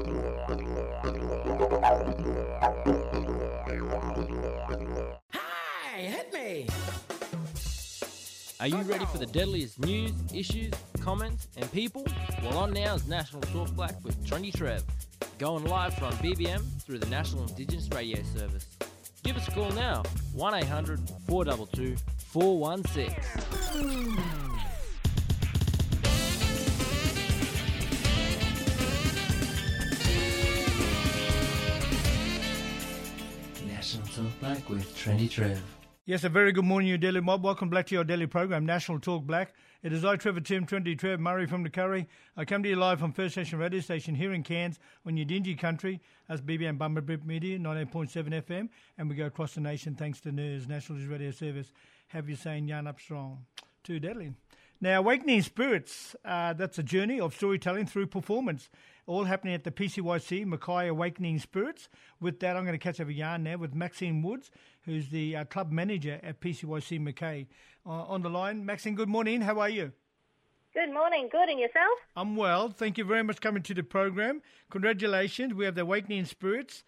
Hey, hit me! Are you ready for the deadliest news, issues, comments, and people? Well, on now is National Talk Black with Trendy Trev, going live from BBM through the National Indigenous Radio Service. Give us a call now, 1800 422 416. National Talk Black with Trendy Trev. Yes, a very good morning, you Daily Mob. Welcome back to your daily program, National Talk Black. It is I, Trevor Tim, Trendy Trev, Murray from the Curry. I come to you live from First Nation Radio Station here in Cairns on Yidinji country. That's BBM Bumblebip Media, 98.7 FM. And we go across the nation thanks to NERS, National News Radio Service. Have you saying Yarn Up Strong? Too deadly. Now, Awakening Spirits, that's a journey of storytelling through performance, all happening at the PCYC, Mackay Awakening Spirits. With that, I'm going to catch up a yarn now with Maxine Woods, who's the club manager at PCYC Mackay. On the line, Maxine, good morning. How are you? Good morning. Good. And yourself? I'm well. Thank you very much for coming to the program. Congratulations. We have the Awakening Spirits,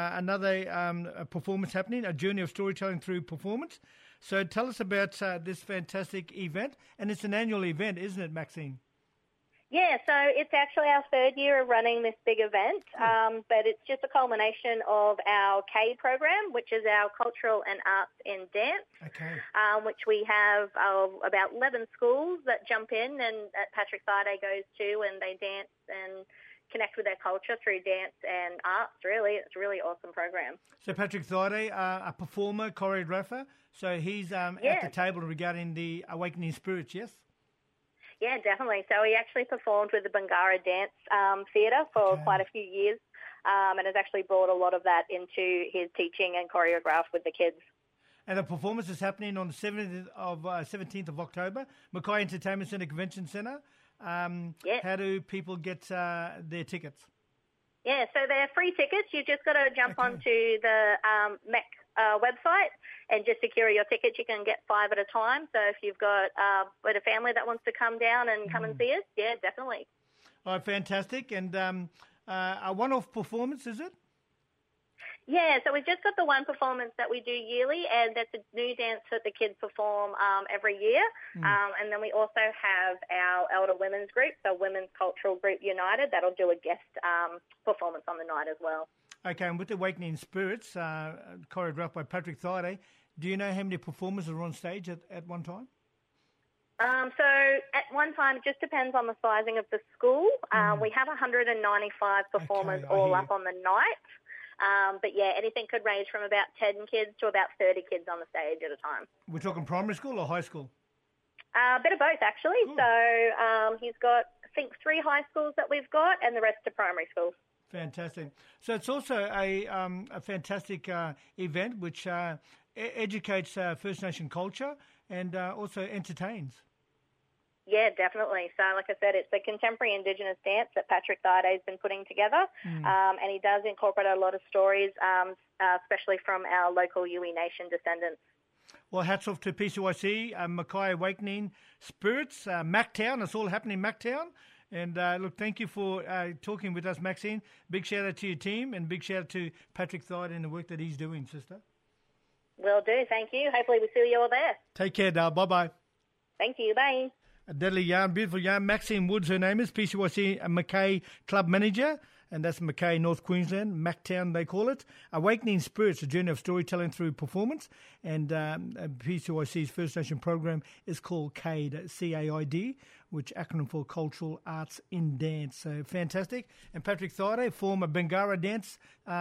another performance happening, a journey of storytelling through performance. So tell us about this fantastic event. And it's an annual event, isn't it, Maxine? Yeah, so it's actually our third year of running this big event, but it's just a culmination of our K program, which is our cultural and arts and dance, which we have about 11 schools that jump in and Patrick Thaiday goes to, and they dance and connect with their culture through dance and arts, really. It's a really awesome program. So Patrick Thaiday, a performer, choreographer, so he's at the table regarding the Awakening Spirits, yes? Yeah, definitely. So he actually performed with the Bangara Dance Theatre for quite a few years and has actually brought a lot of that into his teaching and choreograph with the kids. And the performance is happening on the 17th of October, Mackay Entertainment Centre Convention Centre. How do people get their tickets? Yeah, so they're free tickets. You've just got to jump onto the MEC website and just secure your tickets. You can get 5 at a time. So if you've got a family that wants to come down and come and see us, yeah, definitely. All right, fantastic. And a one-off performance, is it? Yeah, so we've just got the one performance that we do yearly, and that's a new dance that the kids perform every year. And then we also have our elder women's group, so Women's Cultural Group United, that'll do a guest performance on the night as well. Okay, and with the Awakening Spirits, choreographed by Patrick Thaiday, do you know how many performers are on stage at one time? So at one time, it just depends on the sizing of the school. We have 195 performers all up on the night. But yeah, anything could range from about 10 kids to about 30 kids on the stage at a time. We're talking primary school or high school? A bit of both, actually. Cool. So he's got, I think, 3 high schools that we've got and the rest are primary schools. Fantastic. So it's also a fantastic event which educates First Nation culture and also entertains. Yeah, definitely. So, like I said, it's a contemporary Indigenous dance that Patrick Thaiday has been putting together, and he does incorporate a lot of stories, especially from our local Yuwi Nation descendants. Well, hats off to PCYC, Mackay Awakening Spirits, Mactown. It's all happening in Mactown. And look, thank you for talking with us, Maxine. Big shout out to your team and big shout out to Patrick Thaiday and the work that he's doing, sister. Will do. Thank you. Hopefully we see you all there. Take care, Dale. Bye-bye. Thank you. Bye. A deadly yarn, beautiful yarn. Maxine Woods, her name is, PCYC Mackay Club Manager, and that's Mackay, North Queensland, Mactown they call it. Awakening Spirits, a journey of storytelling through performance, and PCYC's First Nation program is called CAID, C-A-I-D, which acronym for Cultural Arts in Dance. So fantastic. And Patrick Thaiday, former Bangara dance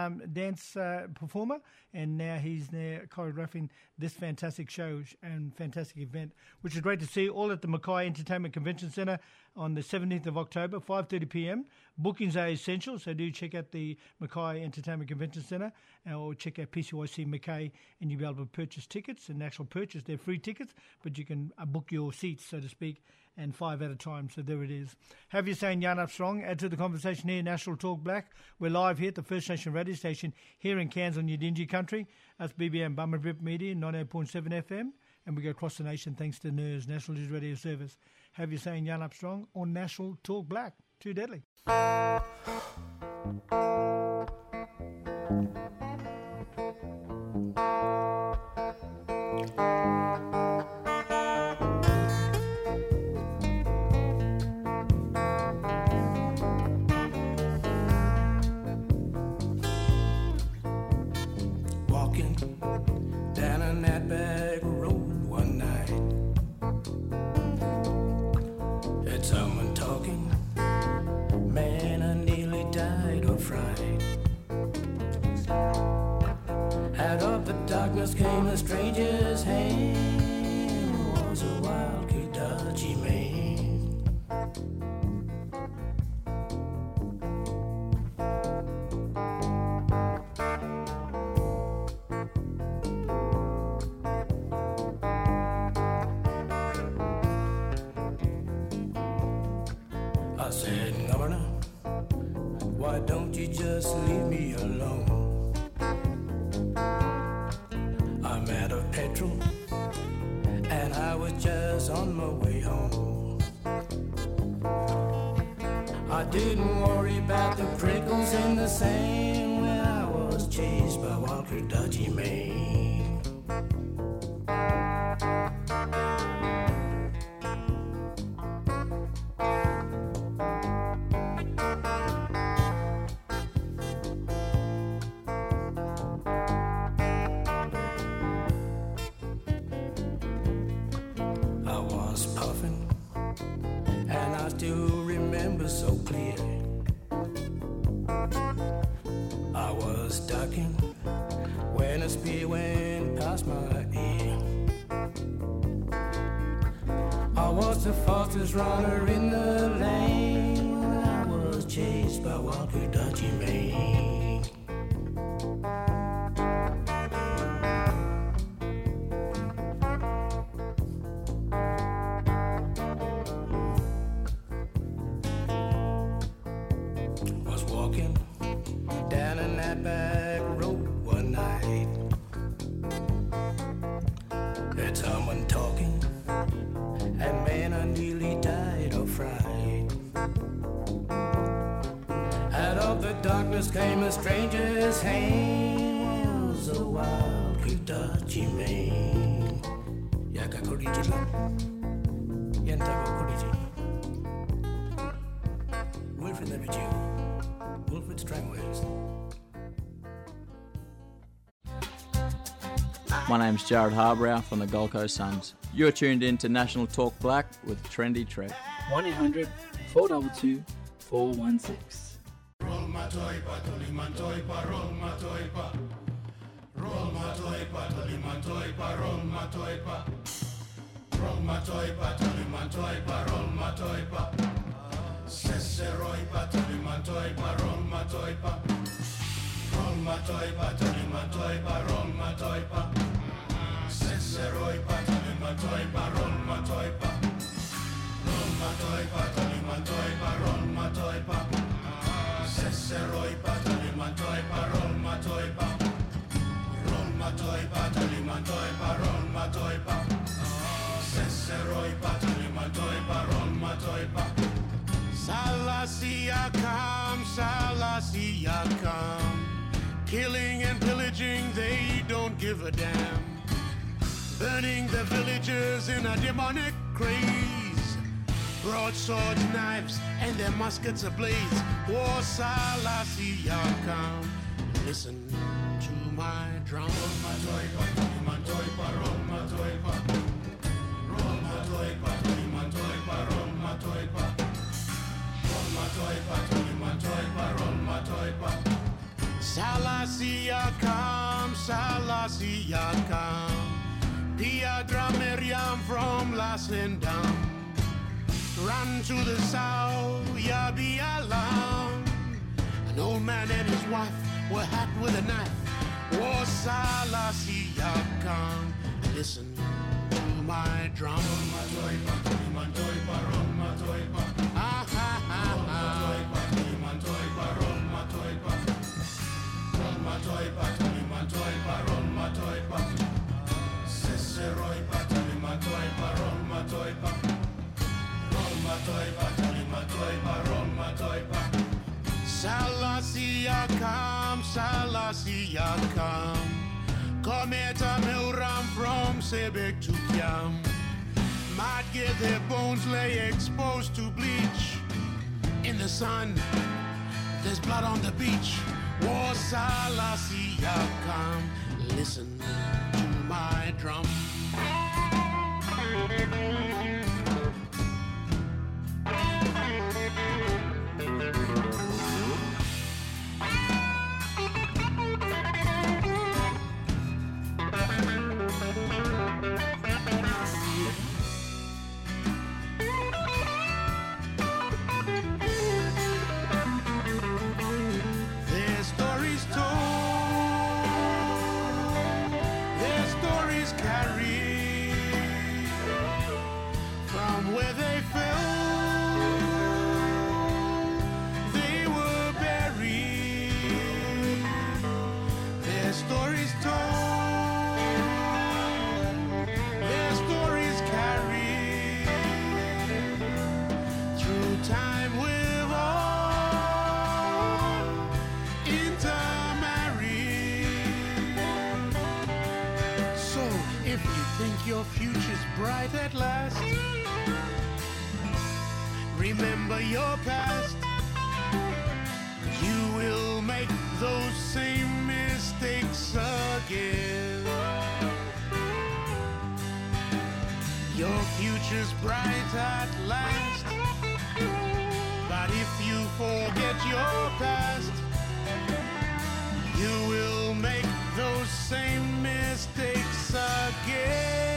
performer, and now he's choreographing this fantastic show and fantastic event, which is great to see, all at the Mackay Entertainment Convention Centre on the 17th of October, 5:30 p.m. Bookings are essential, so do check out the Mackay Entertainment Convention Centre or check out PCYC Mackay, and you'll be able to purchase tickets. And actual purchase, they're free tickets, but you can book your seats, so to speak, and 5 at a time. So there it is. Have you saying Yarn Up Strong? Add to the conversation here, National Talk Black. We're live here at the First Nation radio station here in Cairns on Yidinji country. That's BBM Bumblebip Media, 98.7 FM. And we go across the nation thanks to NERS, National News Radio Service. Have you saying Yarn Up Strong on National Talk Black? Too deadly. Walking down on that back road one night, heard someone talking. Man, I nearly died of fright. Out of the darkness came a stranger's hand. It was a wild Kudachi man. I said, Governor, why don't you just leave me alone? I'm out of petrol, and I was just on my way home. I didn't worry about the prickles in the sand when I was chased by Walker Dutchy man. I was puffing, and I still remember so clear. I was ducking when a spear went past my ear. I was the fastest runner in the lane when I was chased by Walker Dutchy man. Was walking down in that back road one night, heard someone talking, and man, I nearly died of fright. Out of the darkness came a stranger's hand. It was a wild Kudachi man. Yaka Kuriji, Yantako Kuriji. Wilfred Levitiu, Wilfred Strangways. My name's Jared Harbrow from the Gold Coast Suns. You're tuned in to National Talk Black with Trendy Trev. 1-800-422-416. Roll my toipa, Toliman toipa, roll my toipa. Roll my toipa, Toliman toipa, roll my toipa. Roll my toipa, Toliman toipa, roll my toipa. Seseroipa, Toliman toipa, roll my toipa. Roll my toipa, Toliman toipa, roll my toipa. Seseroipa, Toliman toipa, roll my toipa. Roll my toipa, Toliman toipa, roll my toipa. Seseroipa, Toliman toipa, roll my toipa. Roll my toipa, Toliman toipa, roll my toipa. Seseroipa, Toliman toipa, roll my toipa. Salasiakam, Salasiakam. Killing and pillaging, they don't give a damn. Burning the villagers in a demonic craze. Broadswords, knives, and their muskets ablaze. War Salasiakam. Listen to my drum. Roll my toipa, my toipa, roll my toipa. Roll my toipa, my toipa, roll my toipa. Roll my toipa, my toipa, roll my toipa. Salasiakam, Salasiakam. Piadra Miriam from Lasendam. Run to the south, Yabi Alam. An old man and his wife were hacked with a knife. War Salasiakam. Listen to my drum. My toipa, my toipa, roll my toipa. Ah ha ha ha. My toipa, roll my toipa. Roll my toipa, my toipa, roll my toipa. Seseroipa, my toipa, roll my toipa. Roll my toipa, my toipa, roll my toipa. Salas Selassie Akam. Kometa Milram from Sebek to Kiam. Might get their bones lay exposed to bleach. In the sun, there's blood on the beach. War Selassie Akam. Listen to my drum. Their stories told, their stories carried from where they fell. They were buried. Their stories told, their stories carried through time with all intermarried. So if you think your future's bright at last, remember your past. You will make those same mistakes again. Your future's bright at last. But if you forget your past, you will make those same mistakes again.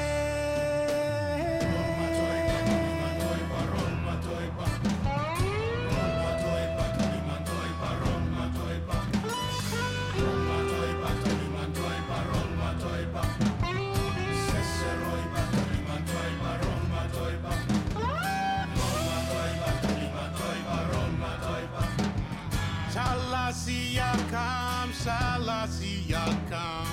Selassie Akam.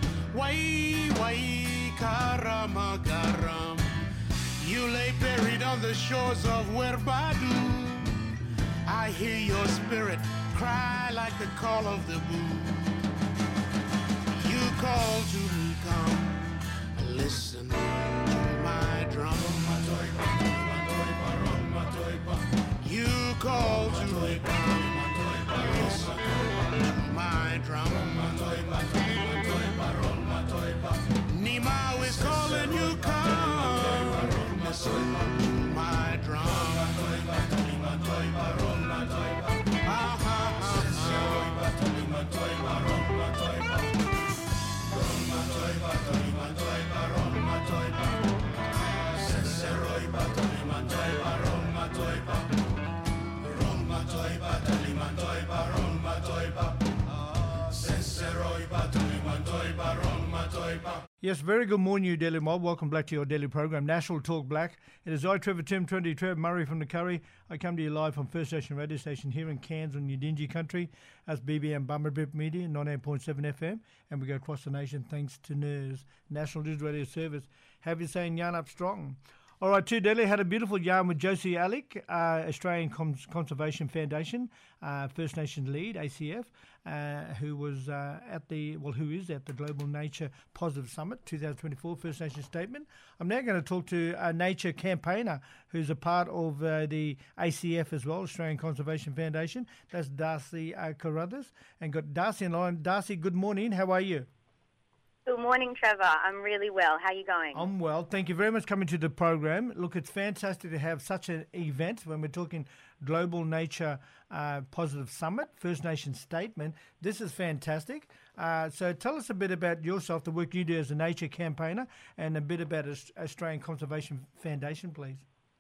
Wai Karamagaram. You lay buried on the shores of Werbadu. I hear your spirit cry like the call of the boo. You call to me, come, listen to my drum. You call to me, come, listen to my drum. Nimau is calling you, come, listen to my drum. Yes, very good morning, you Daily Mob. Welcome back to your daily program, National Talk Black. It is I, Trevor Tim, 20 Trev, Murray from the Curry. I come to you live from First Station Radio Station here in Cairns on Udingi Country as BBM Bummerbip Media, 98.7 FM, and we go across the nation thanks to NERS, National News Radio Service. Have you saying yarn up strong? All right, too, Delhi had a beautiful yarn with Josie Alec, Australian Conservation Foundation, First Nations lead, ACF, who was who is at the Global Nature Positive Summit 2024 First Nation Statement. I'm now going to talk to a nature campaigner who's a part of the ACF as well, Australian Conservation Foundation. That's Darcy Carruthers, and got Darcy in line. Darcy, good morning. How are you? Good morning, Trevor. I'm really well. How are you going? I'm well. Thank you very much for coming to the program. Look, it's fantastic to have such an event when we're talking Global Nature Positive Summit, First Nation Statement. This is fantastic. So tell us a bit about yourself, the work you do as a nature campaigner, and a bit about Australian Conservation Foundation, please.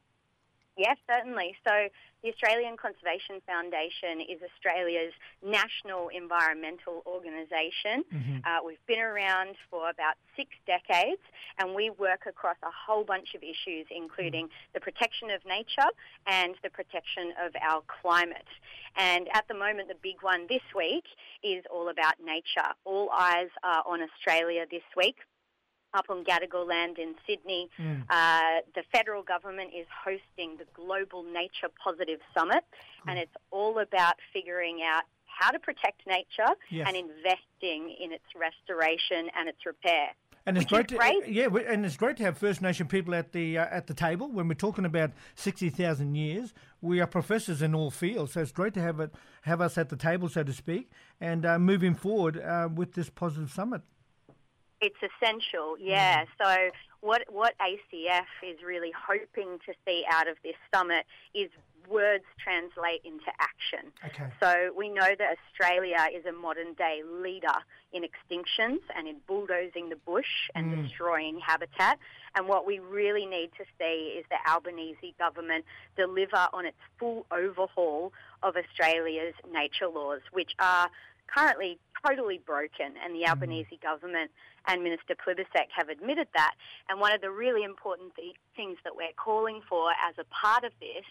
Yes, certainly. So the Australian Conservation Foundation is Australia's national environmental organisation. Mm-hmm. We've been around for about 6 decades, and we work across a whole bunch of issues, including the protection of nature and the protection of our climate. And at the moment, the big one this week is all about nature. All eyes are on Australia this week. Up on Gadigal land in Sydney, the federal government is hosting the Global Nature Positive Summit, and it's all about figuring out how to protect nature Yes. and investing in its restoration and its repair. And it's Which great is great. and it's great to have First Nation people at the table when we're talking about 60,000 years. We are professors in all fields, so it's great to have us at the table, so to speak, and moving forward with this positive summit. It's essential, yeah. So what ACF is really hoping to see out of this summit is words translate into action. Okay. So we know that Australia is a modern-day leader in extinctions and in bulldozing the bush and destroying habitat. And what we really need to see is the Albanese government deliver on its full overhaul of Australia's nature laws, which are currently totally broken, and the Albanese government and Minister Plibersek have admitted that. And one of the really important things that we're calling for as a part of this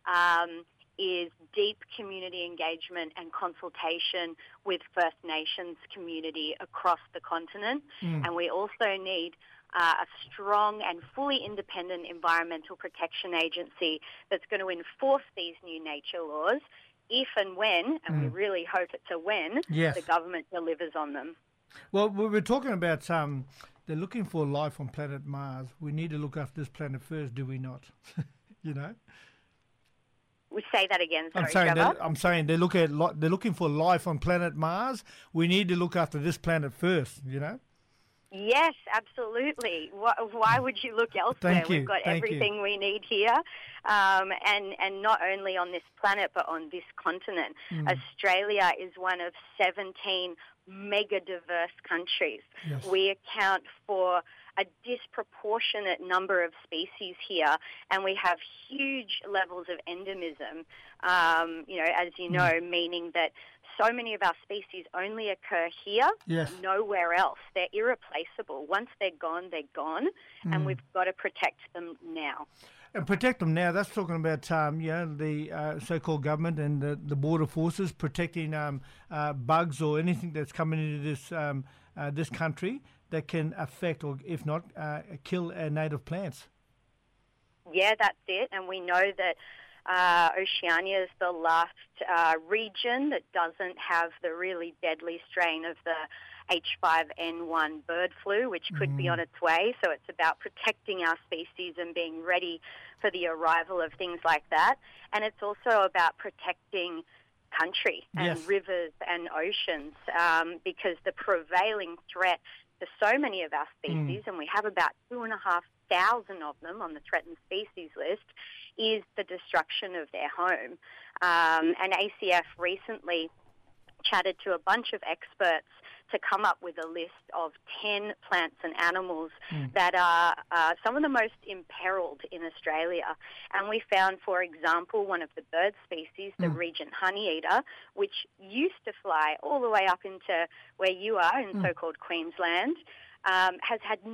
is deep community engagement and consultation with First Nations community across the continent. And we also need a strong and fully independent environmental protection agency that's going to enforce these new nature laws if and when, and we really hope it's a when, Yes. the government delivers on them. Well, we were talking about they're looking for life on planet Mars. We need to look after this planet first, do we not? You know? We say that again, sorry, Trevor. I'm saying they're looking for life on planet Mars. We need to look after this planet first, you know? Yes, absolutely. Why would you look elsewhere? Thank you. We've got Thank everything we need here, and not only on this planet but on this continent. Australia is one of 17 mega diverse countries. Yes. We account for a disproportionate number of species here, and we have huge levels of endemism, as you know, meaning that so many of our species only occur here, Yes. nowhere else. They're irreplaceable. Once they're gone, and we've got to protect them now. And protect them now. That's talking about the so-called government and the border forces protecting bugs or anything that's coming into this country that can affect or, if not, kill our native plants. Yeah, that's it. And we know that Oceania is the last region that doesn't have the really deadly strain of the H5N1 bird flu, which could be on its way. So it's about protecting our species and being ready for the arrival of things like that. And it's also about protecting country and Yes. rivers and oceans, because the prevailing threat to so many of our species, and we have about 2,500 of them on the threatened species list, is the destruction of their home. And ACF recently chatted to a bunch of experts to come up with a list of 10 plants and animals that are some of the most imperiled in Australia. And we found, for example, one of the bird species, the regent honeyeater, which used to fly all the way up into where you are in so-called Queensland, has had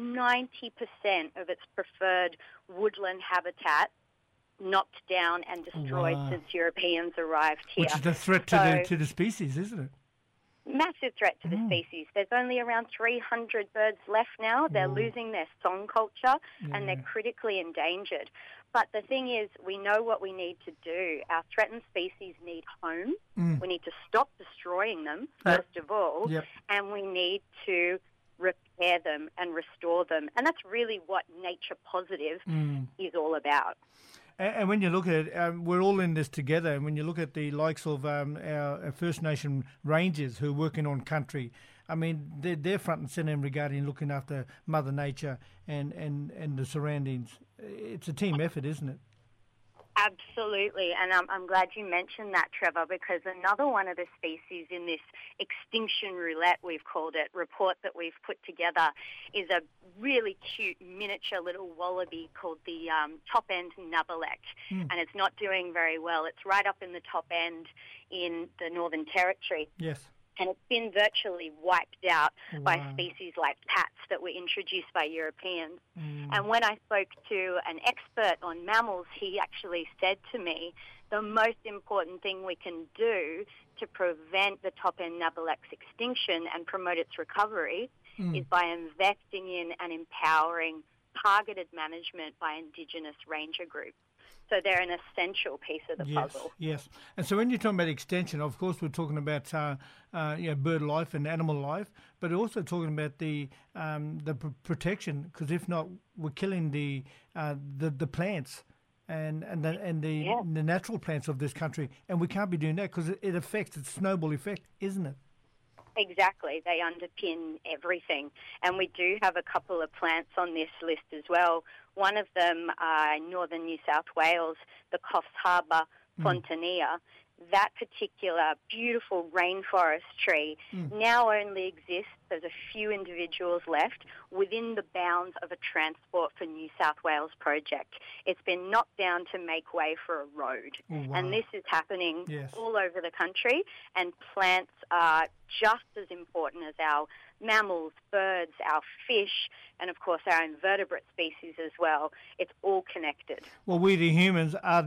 90% of its preferred woodland habitat knocked down and destroyed Wow. since Europeans arrived here. Which is a threat to the species, isn't it? Massive threat to the species. There's only around 300 birds left now. They're losing their song culture and they're critically endangered. But the thing is, we know what we need to do. Our threatened species need home. We need to stop destroying them, first of all, and we need to repair them and restore them. And that's really what Nature Positive is all about. And when you look at it, we're all in this together. And when you look at the likes of our First Nation rangers who are working on country, I mean, they're front and centre regarding looking after Mother Nature and the surroundings. It's a team effort, isn't it? Absolutely, and I'm glad you mentioned that, Trevor, because another one of the species in this extinction roulette, we've called it, report that we've put together is a really cute miniature little wallaby called the top-end nabalek, and it's not doing very well. It's right up in the top end in the Northern Territory. Yes. And it's been virtually wiped out by species like pats that were introduced by Europeans. And when I spoke to an expert on mammals, he actually said to me, the most important thing we can do to prevent the top-end nabalek's extinction and promote its recovery is by investing in and empowering targeted management by Indigenous ranger groups. So they're an essential piece of the puzzle. Yes. And so when you're talking about extension, of course, we're talking about bird life and animal life, but also talking about the protection, because if not, we're killing the plants and the natural plants of this country, and we can't be doing that because it affects, it's a snowball effect, isn't it? Exactly. They underpin everything. And we do have a couple of plants on this list as well. One of them, in northern New South Wales, the Coffs Harbour Fontanilla. That particular beautiful rainforest tree now only exists, there's a few individuals left, within the bounds of a Transport for New South Wales project. It's been knocked down to make way for a road. Oh, wow. And this is happening Yes. all over the country, and plants are just as important as our mammals, birds, our fish, and of course our invertebrate species as well. It's all connected. Well, we the humans are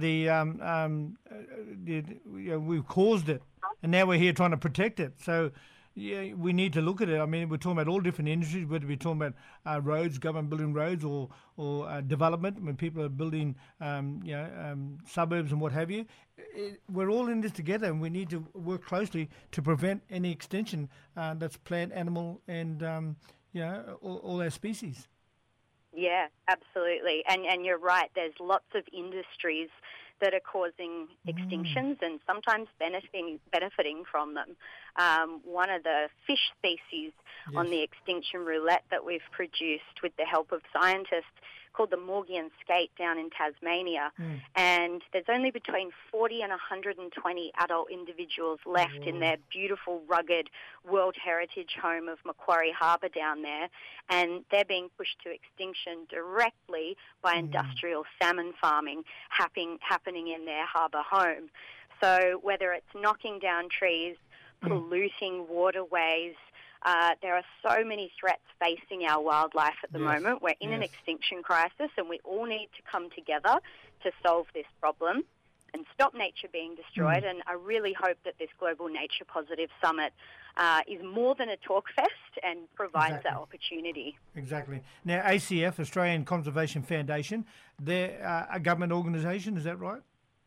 we've caused it, and now we're here trying to protect it. So, yeah, we need to look at it. I mean, we're talking about all different industries, whether we're talking about roads, government building roads, or development, when people are building, suburbs and what have you. We're all in this together, and we need to work closely to prevent any extinction that's plant, animal, and all our species. Yeah, absolutely. And you're right, there's lots of industries that are causing extinctions and sometimes benefiting from them. One of the fish species on the extinction roulette that we've produced with the help of scientists called the Maugean skate down in Tasmania. And there's only between 40 and 120 adult individuals left in their beautiful, rugged World Heritage home of Macquarie Harbour down there. And they're being pushed to extinction directly by industrial salmon farming happening in their harbour home. So whether it's knocking down trees, polluting waterways, there are so many threats facing our wildlife at the moment. We're in an extinction crisis, and we all need to come together to solve this problem and stop nature being destroyed. And I really hope that this Global Nature Positive Summit is more than a talk fest and provides that opportunity. Exactly. Now, ACF, Australian Conservation Foundation, they're a government organisation, is that right?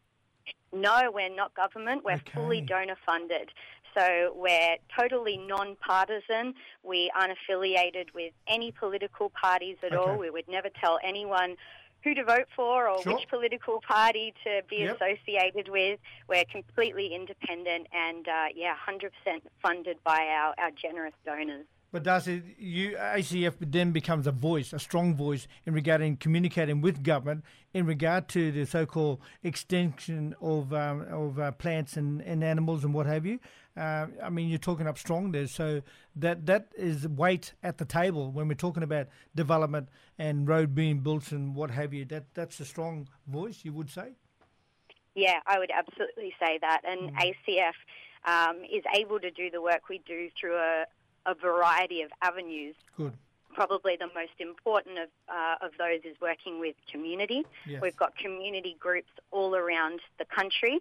No, we're not government. We're fully donor funded. So we're totally non-partisan. We aren't affiliated with any political parties at all. We would never tell anyone who to vote for or which political party to be associated with. We're completely independent and, 100% funded by our generous donors. But Darcy, ACF then becomes a voice, a strong voice in regarding communicating with government in regard to the so-called extinction of plants and animals and what have you. I mean, you're talking up strong there, so that is weight at the table when we're talking about development and road being built and what have you. That's a strong voice, you would say? Yeah, I would absolutely say that. And ACF is able to do the work we do through a variety of avenues. Good. Probably the most important of those is working with community. Yes. We've got community groups all around the country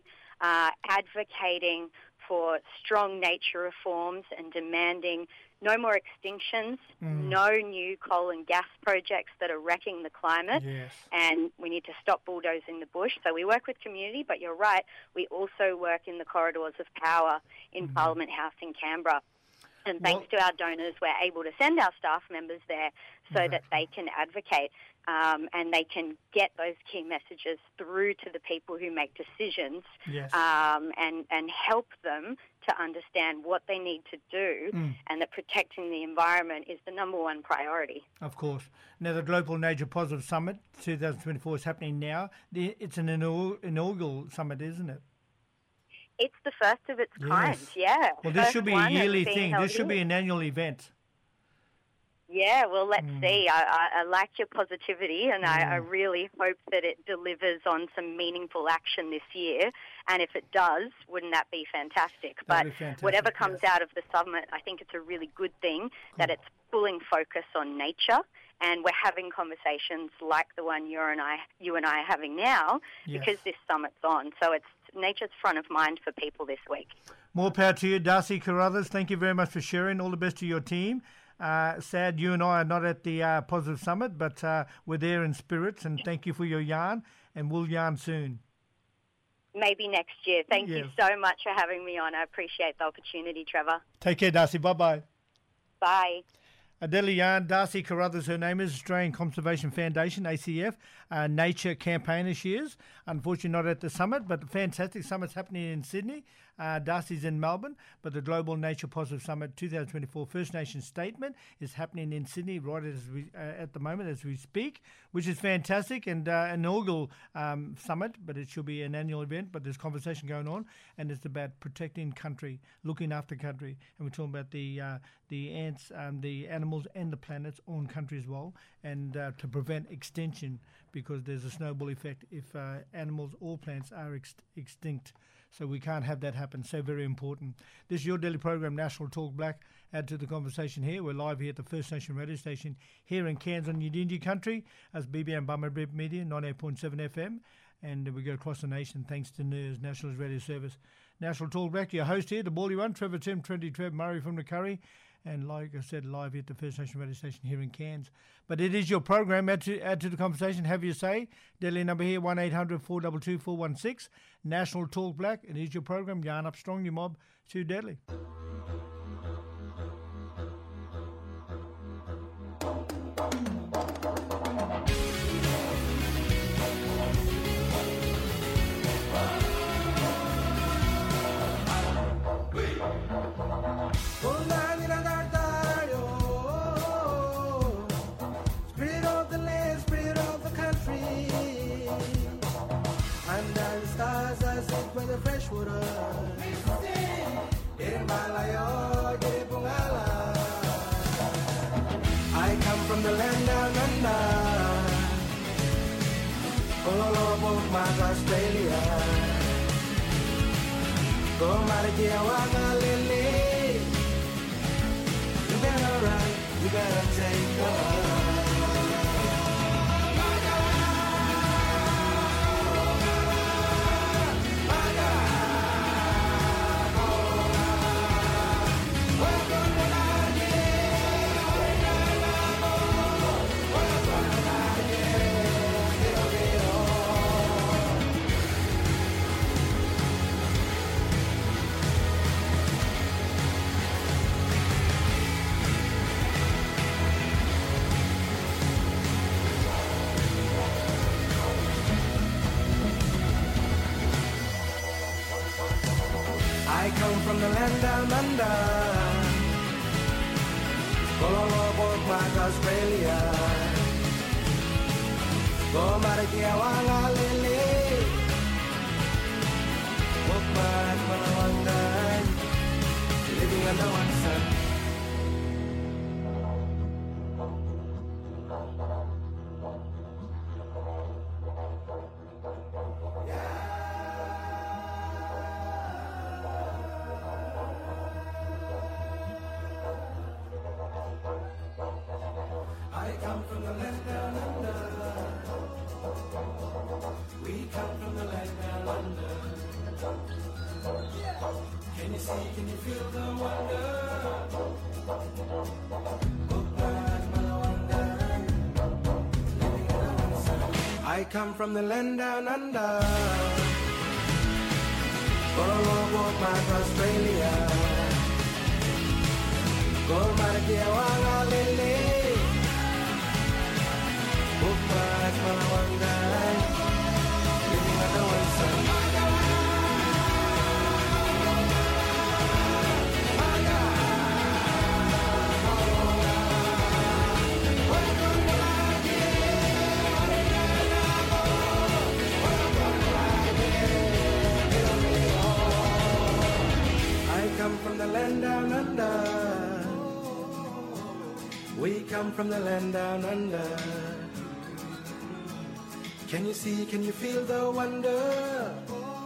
advocating for strong nature reforms and demanding no more extinctions, no new coal and gas projects that are wrecking the climate, and we need to stop bulldozing the bush. So we work with community, but you're right, we also work in the corridors of power in Parliament House in Canberra. And thanks to our donors, we're able to send our staff members there so that they can advocate and they can get those key messages through to the people who make decisions and help them to understand what they need to do and that protecting the environment is the number one priority. Of course. Now, the Global Nature Positive Summit 2024 is happening now. It's an inaugural summit, isn't it? It's the first of its kind, Well, this should be a yearly thing. This should be an annual event. Yeah, well, let's see. I like your positivity, and I really hope that it delivers on some meaningful action this year. And if it does, wouldn't that be fantastic? But whatever comes out of the summit, I think it's a really good thing that it's pulling focus on nature, and we're having conversations like the one you and I are having now because this summit's on. So it's nature's front of mind for people this week. More power to you, Darcy Carruthers. Thank you very much for sharing. All the best to your team. Sad you and I are not at the Positive Summit, but we're there in spirits, and thank you for your yarn. and we'll yarn soon. Maybe next year. Thank you Yes. so much for having me on. I appreciate the opportunity, Trevor. Take care, Darcy. Bye-bye. Bye. Adele Yarn, Darcy Carruthers, her name is, Australian Conservation Foundation, ACF, nature campaigner she is. Unfortunately not at the summit, but the fantastic summit's happening in Sydney. Darcy's in Melbourne, but the Global Nature Positive Summit 2024 First Nations Statement is happening in Sydney right as we at the moment as we speak, which is fantastic, and an inaugural summit, but it should be an annual event. But there's conversation going on, and it's about protecting country, looking after country, and we're talking about the ants, the animals, and the planets on country as well, and to prevent extinction, because there's a snowball effect if animals or plants are extinct. So we can't have that happen. So very important. This is your daily program, National Talk Black. Add to the conversation here. We're live here at the First Nation radio station here in Cairns on Yidinji country as BBM Bummerbib Media, 98.7 FM. And we go across the nation thanks to NERS, National Radio Service. National Talk Black, your host here, the Bally One, Trevor Tim, Trendy Trev, Murray from the Curry. And like I said, live here at the First Nation radio station here in Cairns. But it is your program. Add to the conversation. Have your say. Daily number here, 1-800-422-416. National Talk Black. It is your program. Yarn up strong, your mob. Too deadly. The fresh water in Malayo, I come from the land down under, all over my Australia. Go Maragia Wanga Lily. You better run, you better take cover. I come from the land down under, all over my Australia. Go Maragia Wanga Lily, walk back Malawanga, living under one sun. I come from the land down under, all over my Australia. Go Maragia Wanga Lily, book back Malawanga, living under one sun. Come from the land down under. We come from the land down under. Can you see, can you feel the wonder?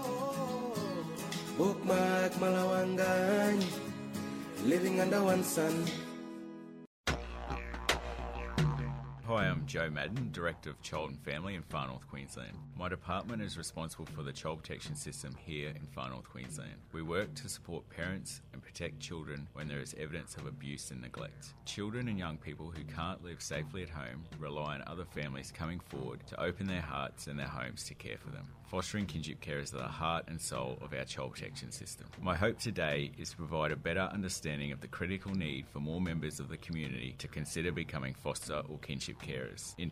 Bookmark Malawanga, living under one sun. Hi, I'm Joe Madden, Director of Child and Family in Far North Queensland. My department is responsible for the child protection system here in Far North Queensland. We work to support parents and protect children when there is evidence of abuse and neglect. Children and young people who can't live safely at home rely on other families coming forward to open their hearts and their homes to care for them. Fostering kinship care is the heart and soul of our child protection system. My hope today is to provide a better understanding of the critical need for more members of the community to consider becoming foster or kinship carers. In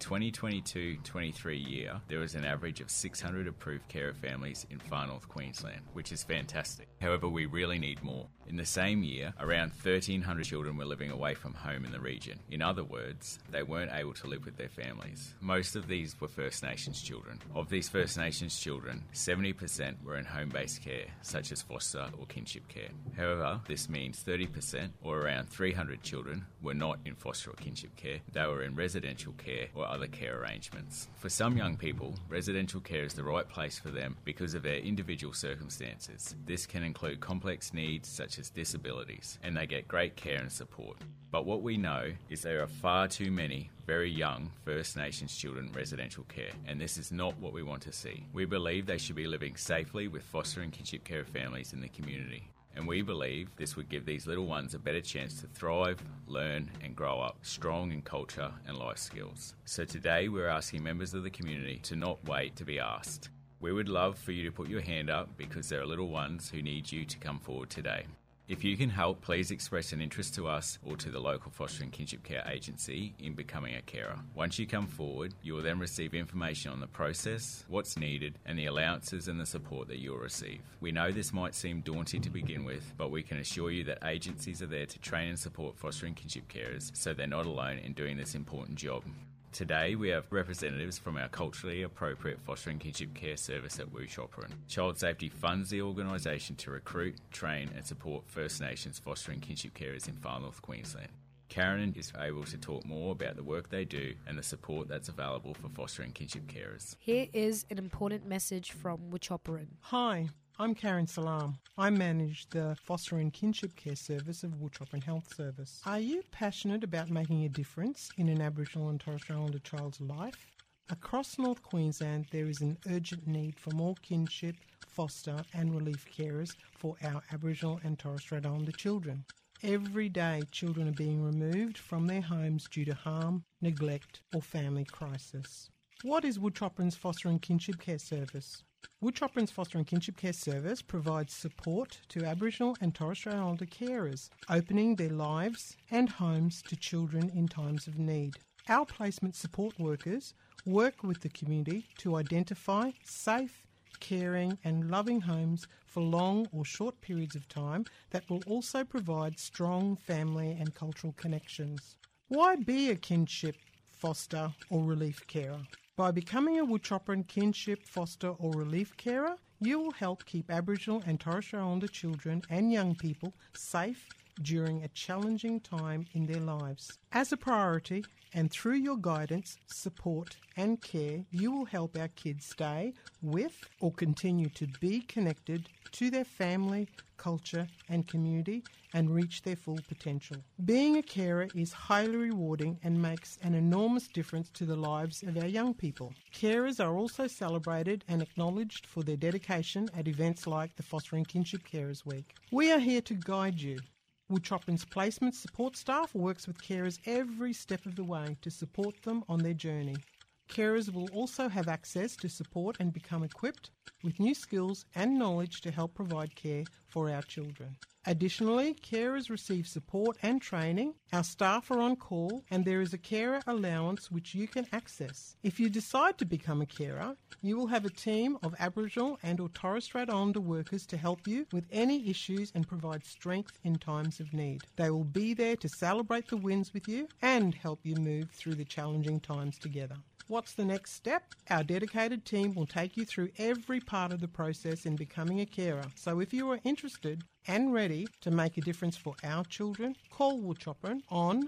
2022-23 year, there was an average of 600 approved carer families in Far North Queensland, which is fantastic. However, we really need more. In the same year, around 1,300 children were living away from home in the region. In other words, they weren't able to live with their families. Most of these were First Nations children. Of these First Nations children, 70% were in home-based care, such as foster or kinship care. However, this means 30%, or around 300 children, were not in foster or kinship care. They were in residential care or other care arrangements. For some young people, residential care is the right place for them because of their individual circumstances. This can include complex needs such as disabilities, and they get great care and support. But what we know is there are far too many very young First Nations children in residential care, and this is not what we want to see. We believe they should be living safely with foster and kinship care families in the community. And we believe this would give these little ones a better chance to thrive, learn and grow up strong in culture and life skills. So today we're asking members of the community to not wait to be asked. We would love for you to put your hand up because there are little ones who need you to come forward today. If you can help, please express an interest to us or to the local foster and kinship care agency in becoming a carer. Once you come forward, you will then receive information on the process, what's needed, and the allowances and the support that you'll receive. We know this might seem daunting to begin with, but we can assure you that agencies are there to train and support foster and kinship carers so they're not alone in doing this important job. Today, we have representatives from our culturally appropriate foster and kinship care service at Wuchopperen. Child Safety funds the organisation to recruit, train and support First Nations foster and kinship carers in Far North Queensland. Karen is able to talk more about the work they do and the support that's available for foster and kinship carers. Here is an important message from Wuchopperen. Hi, I'm Karen Salam. I manage the Foster and Kinship Care Service of Wuchopperen Health Service. Are you passionate about making a difference in an Aboriginal and Torres Strait Islander child's life? Across North Queensland, there is an urgent need for more kinship, foster and relief carers for our Aboriginal and Torres Strait Islander children. Every day, children are being removed from their homes due to harm, neglect or family crisis. What is Wuchopperen's Foster and Kinship Care Service? Wuchopperen's Foster and Kinship Care Service provides support to Aboriginal and Torres Strait Islander carers, opening their lives and homes to children in times of need. Our placement support workers work with the community to identify safe, caring and loving homes for long or short periods of time that will also provide strong family and cultural connections. Why be a kinship, foster or relief carer? By becoming a Wuchopperen kinship, foster or relief carer, you will help keep Aboriginal and Torres Strait Islander children and young people safe during a challenging time in their lives. As a priority, and through your guidance, support and care, you will help our kids stay with or continue to be connected to their family, culture and community and reach their full potential. Being a carer is highly rewarding and makes an enormous difference to the lives of our young people. Carers are also celebrated and acknowledged for their dedication at events like the Foster and Kinship Carers Week. We are here to guide you. Wuchopperen's placement support staff works with carers every step of the way to support them on their journey. Carers will also have access to support and become equipped with new skills and knowledge to help provide care for our children. Additionally, carers receive support and training, our staff are on call, and there is a carer allowance which you can access. If you decide to become a carer, you will have a team of Aboriginal and or Torres Strait Islander workers to help you with any issues and provide strength in times of need. They will be there to celebrate the wins with you and help you move through the challenging times together. What's the next step? Our dedicated team will take you through every part of the process in becoming a carer. So if you are interested and ready to make a difference for our children, call Wuchopperen on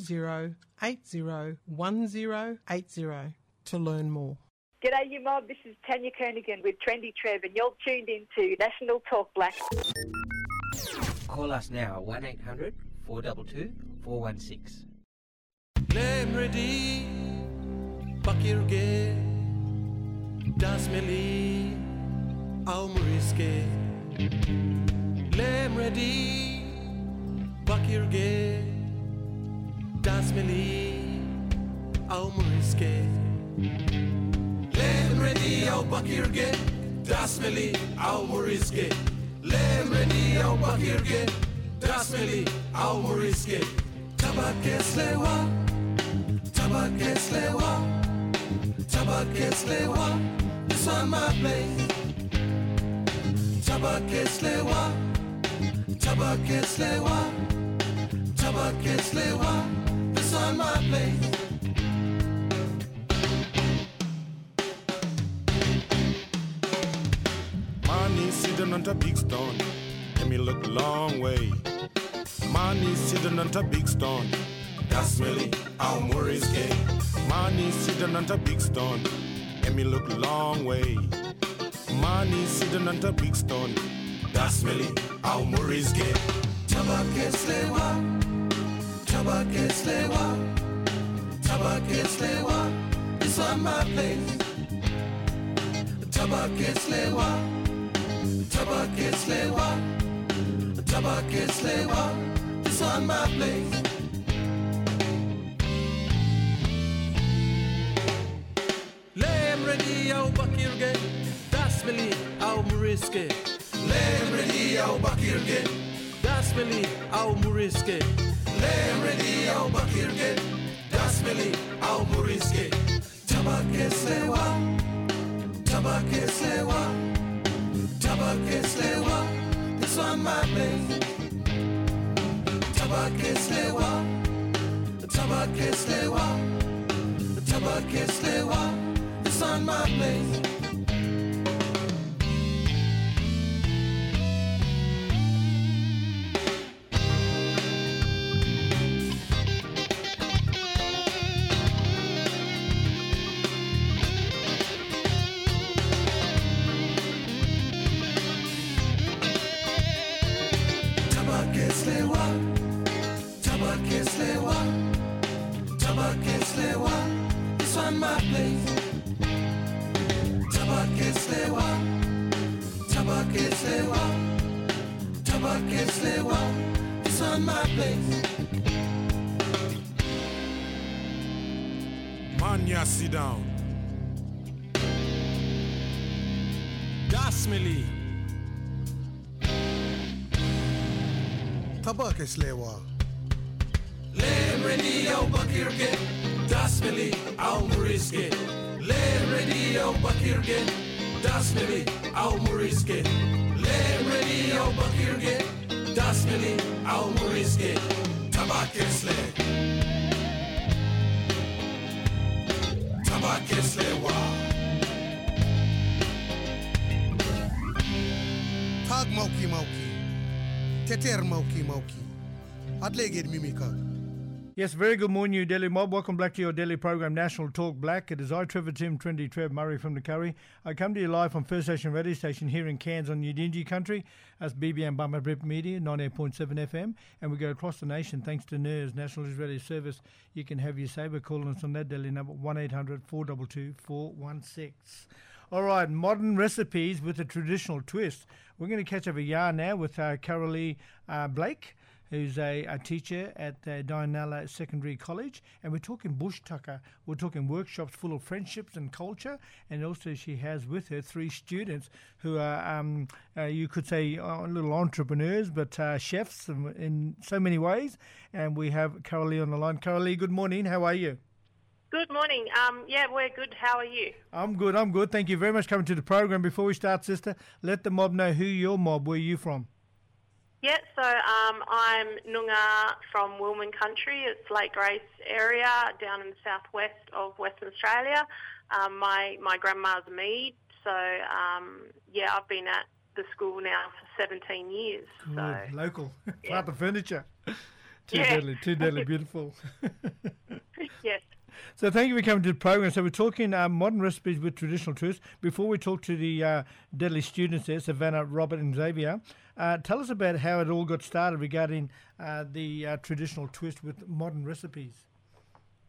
40801080 to learn more. G'day you mob, this is Tanya Kernigan with Trendy Trev and you're tuned into National Talk Black. Call us now, 1800 422 416. Liberty, bakirge dasmeli au muriske lem ready bakirge dasmeli au muriske lem ready au bakirge dasmeli au muriske lem ready au bakirge dasmeli au muriske tabakeslewa tabakeslewa tabakeslewa this on my place tabakeslewa tabakeslewa tabakeslewa this on my place money sitting on the big stone and me look long way money sitting on the big stone that's really our worries game money sitting on the big stone and me look long way money sitting on the big stone that's really our worries game tabakeslewa tabakeslewa tabakeslewa it's on my place tabakeslewa tabakeslewa tabakeslewa it's on my place lem ready au bakirge dasmeli au muriske lem ready au bakirge dasmeli au muriske lem ready au bakirge dasmeli au muriske tabakeslewa tabakeslewa tabakeslewa it's on my place tabakeslewa tabakeslewa tabakeslewa it's on my place tabakeslewa tabakeslewa tabakeslewa it's on my place tabakeslewa tabakeslewa tabakeslewa it's on my place Manya sit down Dasmeli tabakeslewa lem ready au bakirge dasmeli au muriske lem ready au bakirge dasmeli au muriske lem ready au bakirge dasmeli au muriske tabakesle tabakeslewa tag moki moki teter moki moki adleged mimika. Yes, very good morning, you Delhi mob. Welcome back to your daily program, National Talk Black. It is I, Trevor Tim, Trendy Trev, Murray from the Curry. I come to you live from First Station Radio Station here in Cairns on Udingi country. That's BBM Bummer Brip Media, 98.7 FM. And we go across the nation thanks to NERS, National News Radio Service. You can have your saber calling us on that Delhi number 1-800-422-416. All right, modern recipes with a traditional twist. We're going to catch up a yarn now with Carolee Blake, who's a teacher at Dianella Secondary College, and we're talking bush tucker. We're talking workshops full of friendships and culture, and also she has with her 3 students who are, you could say, little entrepreneurs, but chefs in so many ways. And we have Carolee on the line. Carolee, good morning. How are you? Good morning. Yeah, we're good. How are you? I'm good. Thank you very much for coming to the program. Before we start, sister, let the mob know who your mob, where you from. Yeah, so I'm Noongar from Wilman Country. It's Lake Grace area down in the southwest of Western Australia. My grandma's Mead, so yeah, I've been at the school now for 17 years. Good. So Local, yeah. part of furniture. Too Yeah. deadly, beautiful. Yes. So thank you for coming to the program. So we're talking modern recipes with traditional twists. Before we talk to the deadly students there, Savannah, Robert and Xavier, tell us about how it all got started regarding the traditional twist with modern recipes.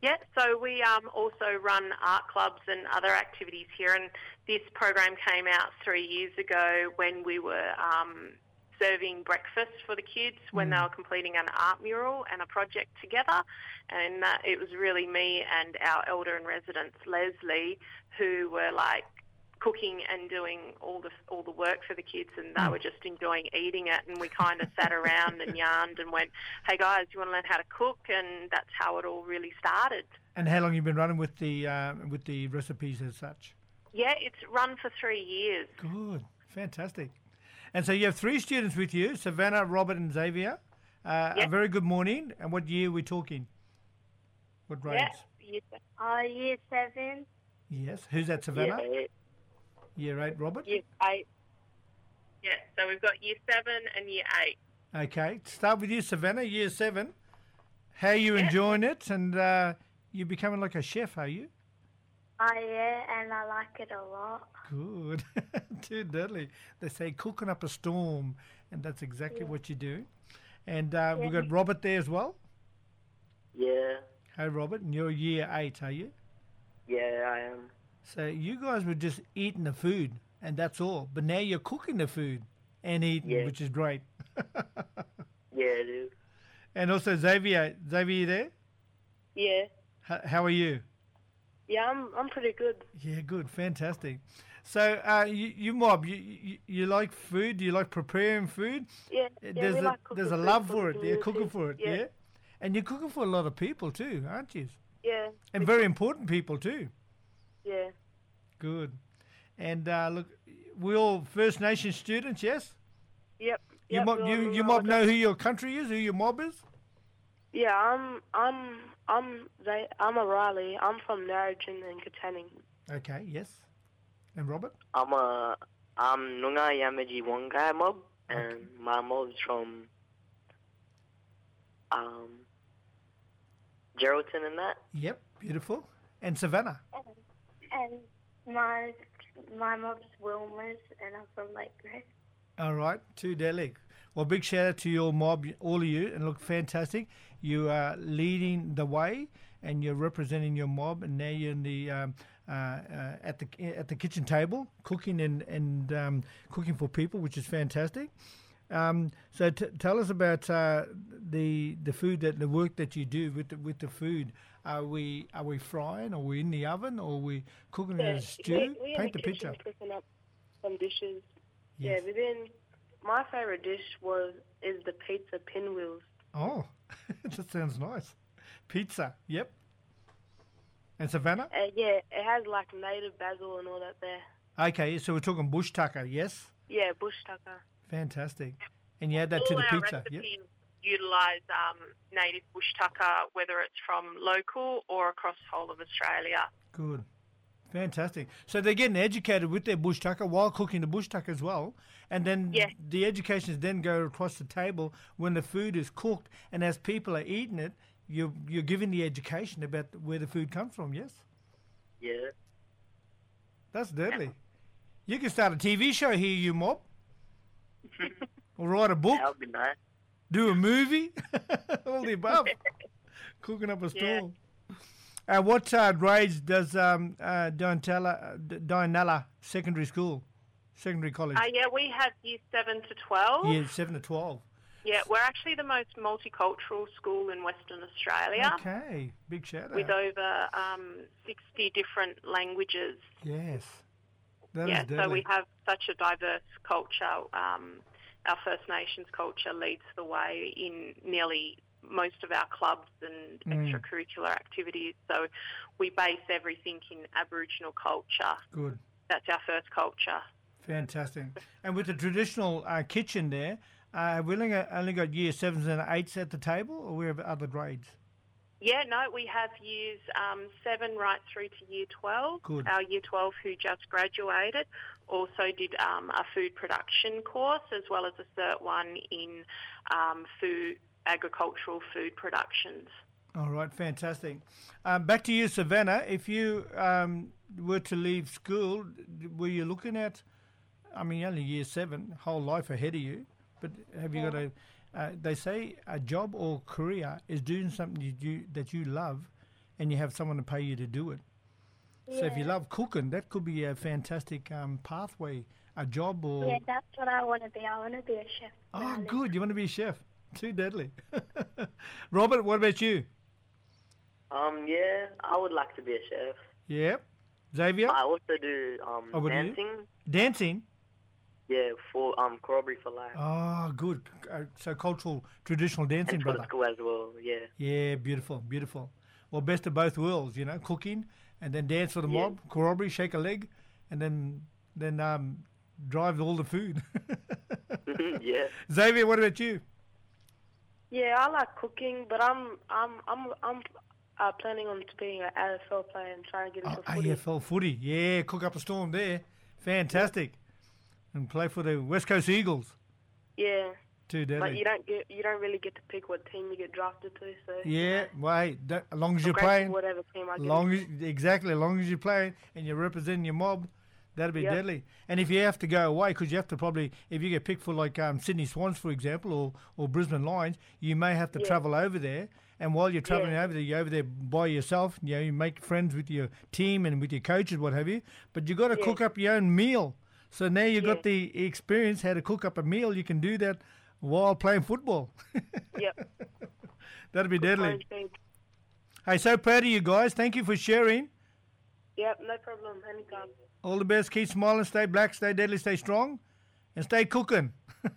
Yeah, so we also run art clubs and other activities here, and this program came out 3 years ago when we were serving breakfast for the kids when they were completing an art mural and a project together, and it was really me and our elder in residence, Leslie, who were like cooking and doing all the work for the kids, and they were just enjoying eating it, and we kind of sat around and yarned and went, hey guys, you want to learn how to cook? And that's how it all really started. And how long have you been running with the recipes as such? Yeah, it's run for 3 years. Good, fantastic. And so you have 3 students with you, Savannah, Robert and Xavier. A very good morning. And what year are we talking? What grades? Year 7. Yes. Who's that, Savannah? Year 8, Robert? Year 8. Yeah, so we've got Year 7 and Year 8. Okay. Start with you, Savannah, Year 7. How are you enjoying it? And you're becoming like a chef, are you? Yeah, and I like it a lot. Good. Too deadly. They say cooking up a storm, and that's exactly what you do. And we've got Robert there as well. Yeah. Hey, Robert, and you're Year 8, are you? Yeah, I am. So you guys were just eating the food, and that's all. But now you're cooking the food and eating, which is great. Yeah, it is. And also Xavier, you there? Yeah. How are you? Yeah, I'm pretty good. Yeah, good, fantastic. So you mob, you like food? Do you like preparing food? Yeah, there's we like cooking there's a food love for for the it. Yeah, cooking community. for it. Yeah. And you're cooking for a lot of people too, aren't you? Yeah. And very important people too. Yeah. Good. And look, we're all First Nation students, yes? Yep. You mob know who your country is, who your mob is? Yeah, I'm a Riley. I'm from Narrogin and Katanning. Okay, yes. And Robert? I'm Nunga Yamaji Wongai mob, and my mob's from Geraldton and that. Yep, beautiful. And Savannah? And my mob's Wilmers, and I'm from Lake Grace. All right, too deadly. Well, big shout out to your mob, all of you, and look fantastic. You are leading the way, and you're representing your mob, and now you're in the at the kitchen table, cooking and cooking for people, which is fantastic. So tell us about the food, the work that you do with the food. Are we frying? Are we in the oven? Or are we cooking it as a stew? We Paint the picture. Cooking up some dishes. Yes. Yeah, but then my favourite dish is the pizza pinwheels. Oh, that sounds nice. Pizza, yep. And Savannah? Yeah, it has like native basil and all that there. Okay, so we're talking bush tucker, yes? Yeah, bush tucker. Fantastic. And you add that to the All our pizza, yep. recipes utilise native bush tucker, whether it's from local or across the whole of Australia. Good. Fantastic. So they're getting educated with their bush tucker while cooking the bush tucker as well. And then the educations then go across the table when the food is cooked. And as people are eating it, you're giving the education about where the food comes from, yes? Yeah. That's deadly. You can start a TV show here, you mob. Or write a book. That would be nice. Do a movie. All the above. Cooking up a stall. What grades does Dianella Secondary College? Yeah, we have Year 7 to 12. Yeah, 7 to 12. Yeah, we're actually the most multicultural school in Western Australia. Okay, big shout out. With over 60 different languages. Yes. That yeah, is deadly. so we have such a diverse culture. Our First Nations culture leads the way in nearly most of our clubs and extracurricular activities. So we base everything in Aboriginal culture. Good. That's our first culture. Fantastic. And with the traditional kitchen there, we only got Year 7s and 8s at the table, or we have other grades? Yeah, no, we have Years 7 right through to Year 12. Good. Our Year 12 who just graduated also did a food production course as well as a Cert 1 in agricultural food productions. All right, fantastic. Back to you, Savannah. If you were to leave school, were you looking at, only Year 7, whole life ahead of you, but have you got they say a job or career is doing something that you love and you have someone to pay you to do it. So if you Yeah. love cooking, that could be a fantastic pathway, a job or... Yeah, that's what I want to be. I want to be a chef. Oh, good. You want to be a chef. Too deadly. Robert, what about you? Yeah, I would like to be a chef. Yeah. Xavier? I also do Oh, what do you do? dancing. Dancing? Yeah, for Corroboree for life. Oh, good. So cultural, traditional dancing, And for the brother. school as well, yeah. Yeah, beautiful, beautiful. Well, best of both worlds, you know, cooking and then dance for the Yeah. mob, corroboree, shake a leg, and then drive all the food. Yeah. Xavier, what about you? Yeah, I like cooking, but I'm planning on being an AFL player and trying to get into footy. AFL footy. Yeah, cook up a storm there. Fantastic. And play for the West Coast Eagles. Yeah. Too deadly. But you don't really get to pick what team you get drafted to. So Yeah, well, hey, as long as I'm you're grateful playing, for whatever team I get as long as you're playing and you're representing your mob, that'll be Yep. deadly. And if you have to go away, because you have to probably, if you get picked for like Sydney Swans, for example, or Brisbane Lions, you may have to Yeah. travel over there. And while you're traveling Yeah. over there, you're over there by yourself. You know, you make friends with your team and with your coaches, what have you. But you got to Yeah. cook up your own meal. So now you Yeah. got the experience how to cook up a meal. You can do that while playing football. Yep. That'd be deadly. Orange feed. Hey, so proud of you guys. Thank you for sharing. Yep, no problem. Anytime. All the best. Keep smiling. Stay black. Stay deadly. Stay strong. And stay cooking.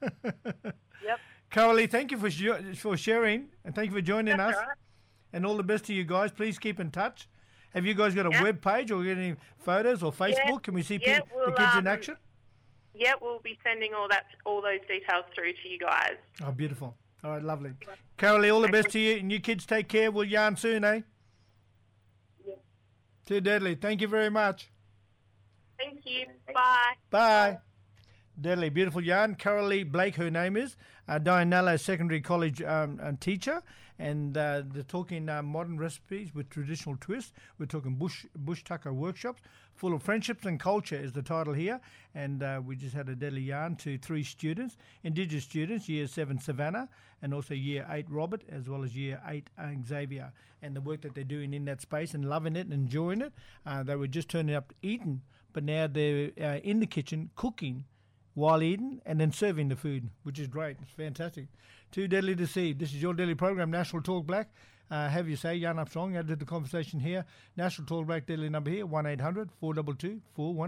Yep. Carolee, thank you for sharing. And thank you for joining That's us. all right. And all the best to you guys. Please keep in touch. Have you guys got a web page or any photos or Facebook? Can we see Yeah, the kids in action? Yeah, we'll be sending all those details through to you guys. Oh, beautiful. All right, lovely. Carolee, all the best to you. And you kids take care. We'll yarn soon, eh? Yeah. Too deadly. Thank you very much. Thank you. Bye. Bye. Deadly, beautiful yarn. Carolee Blake, her name is. Dianello Secondary College teacher. And they're talking modern recipes with traditional twists. We're talking bush tucker workshops full of friendships and culture is the title here. And we just had a deadly yarn to 3 students, Indigenous students, Year 7 Savannah, and also Year 8 Robert, as well as Year 8 Xavier. And the work that they're doing in that space and loving it and enjoying it. They were just turning up eating, but now they're in the kitchen cooking while eating and then serving the food, which is great. It's fantastic. Too deadly to see. This is your daily program, National Talk Black. Have you say, Yarn Up Strong, added to the conversation here. National Talk Black daily number here, 1800 422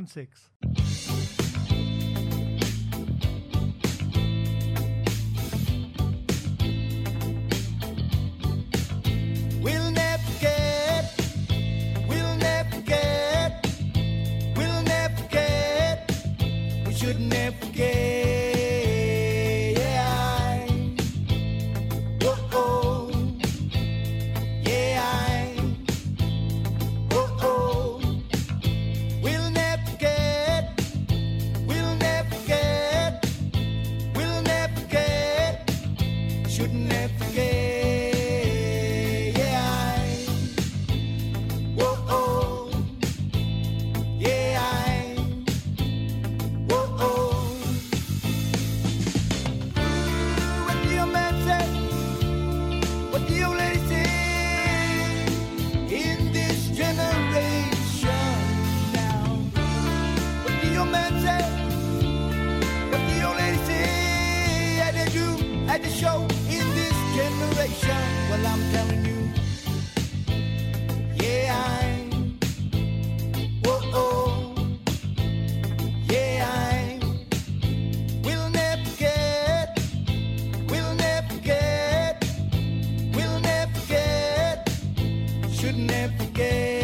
416. We'll never forget. We'll never forget. We'll never forget. We should never forget. Oh, yeah. Oh, we'll never forget. We'll never forget. We'll never forget. Should never forget. At the show in this generation, well, I'm telling you, yeah, yeah, we'll never forget, we'll never forget, we'll never forget, should never forget.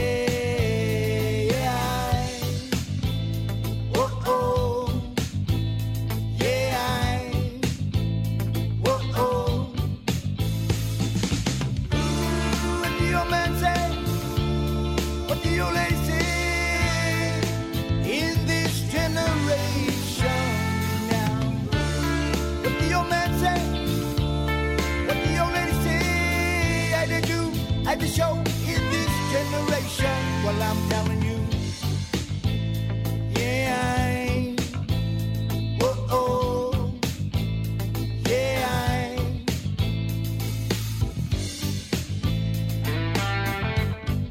At the show in this generation, well, I'm telling you, yeah, yeah.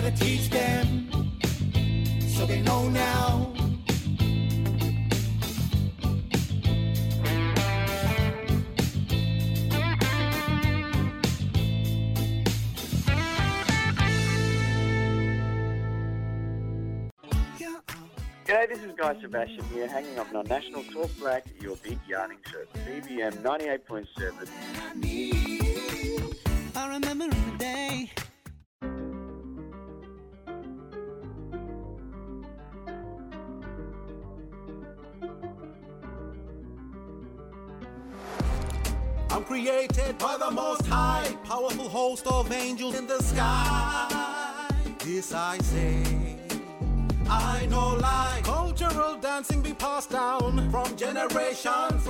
gotta teach them so they know now. G'day, this is Guy Sebastian here, hanging up on National Talk Black, your big yarning show. BBM 98.7. I remember in the day. I'm created by the Most High, powerful host of angels in the sky. This I say, I know lie. Cultural dancing be passed down from generation,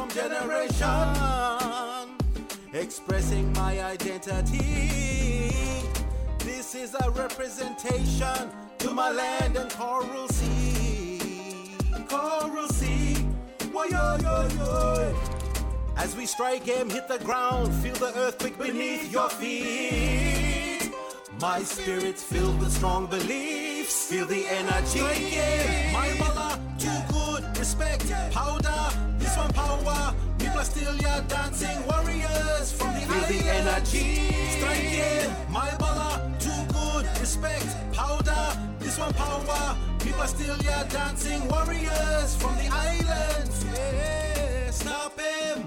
expressing my identity. This is a representation to my land and Coral Sea. Coral Sea, whoa, yo, yo, yo. As we strike him, hit the ground, feel the earthquake beneath your feet. My spirit's filled with strong beliefs, feel the energy. My mother, too good, respect, powder, this one power. People are still your dancing warriors from the feel the energy. Striking, my mother, too good, respect, powder, this one power. People are still your dancing warriors from the islands. Yeah, stop him.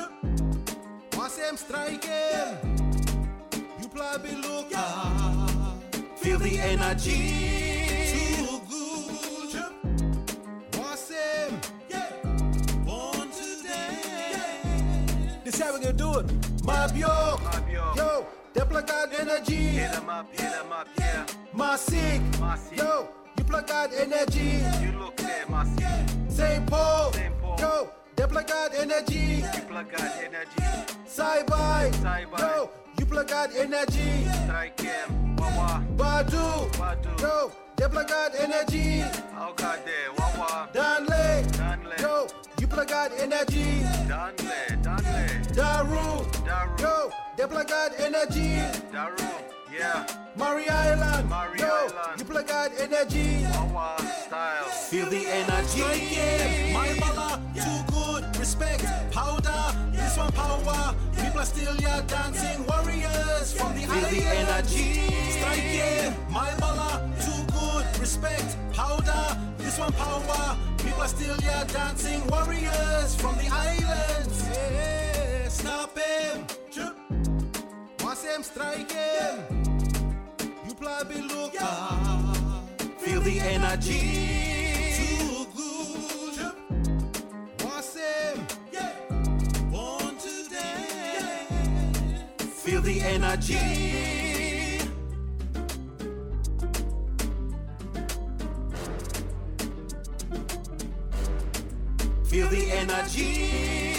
Watch him strike him. You probably look feel the energy. Too good. Watch him. Born today. This how we gonna do it. Mob yo. Yo. Deploy God energy. Hit him up, yeah. Masik. Yo. You plug God energy. You look there, Masik. St. Paul. Yo. Deploy God energy. You plug God energy. Sci-Fi. Yo. You plug God energy. Strike him. Wawa. Badu. Yo. Deploy God energy. Oh God there. Wawa. Danley. Yo. You plug God energy. Danley. Daru. Yo. Deploy God energy. Daru. Yeah. Murray Island. Yo. You plug God energy. Wawa style. Feel the energy. My mother. Too good. Respect. Powder. This one power. People are still your dancing warriors from the island. Feel the energy. Striking. My mother. Too good. Respect. Powder. This one power. People are still your dancing warriors from the islands. Yeah. Stop him. Watch him strike him. You probably look feel the energy. Too good. Watch him. Born today. Feel the energy. Feel the energy.